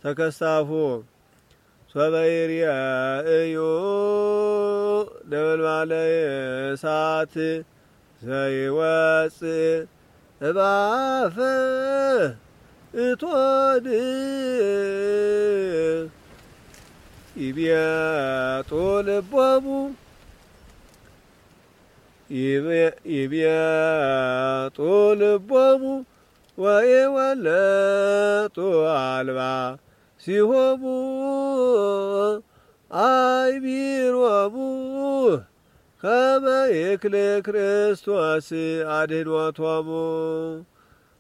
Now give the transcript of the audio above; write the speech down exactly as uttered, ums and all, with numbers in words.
ተከስታፉ ሶበይርያ እዩ ነበልባለ እሳት ዘይወፅእ እባፈ እቶን ይቤጡ ልቦሙ ይቤጡ ልቦሙ ወይወለጡ አልባ ሲሆሙ አይቢሮሙ ከመ ይክል ክርስቶስ አድኅኖቶሙ